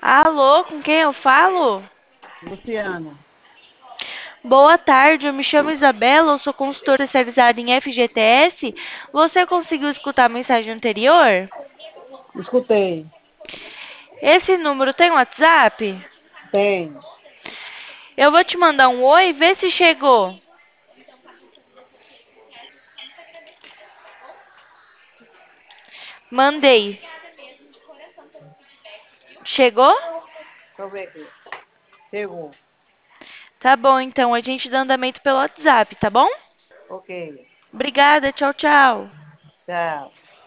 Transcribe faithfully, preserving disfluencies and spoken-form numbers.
Alô, com quem eu falo? Luciana, Boa tarde, eu me chamo Isabela, eu sou consultora especializada em F G T S. Você conseguiu escutar a mensagem anterior? escutei. Esse número tem WhatsApp? Tem. Eu vou te mandar um oi, vê se chegou. Mandei. Chegou? Deixa eu ver aqui. Chegou. Tá bom, então a gente dá andamento pelo WhatsApp, tá bom? Ok. Obrigada, tchau, tchau. Tchau.